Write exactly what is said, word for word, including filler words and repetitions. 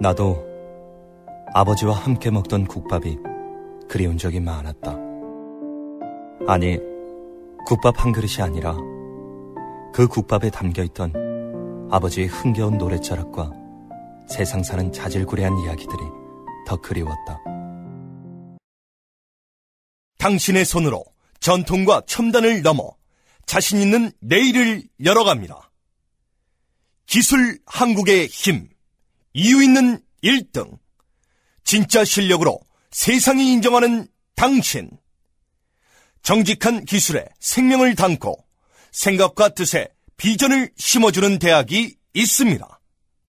나도 아버지와 함께 먹던 국밥이 그리운 적이 많았다. 아니, 국밥 한 그릇이 아니라 그 국밥에 담겨있던 아버지의 흥겨운 노랫자락과 세상 사는 자질구레한 이야기들이 더 그리웠다. 당신의 손으로 전통과 첨단을 넘어 자신 있는 내일을 열어갑니다. 기술 한국의 힘, 이유 있는 일 등, 진짜 실력으로 세상이 인정하는 당신. 정직한 기술에 생명을 담고 생각과 뜻에 비전을 심어주는 대학이 있습니다.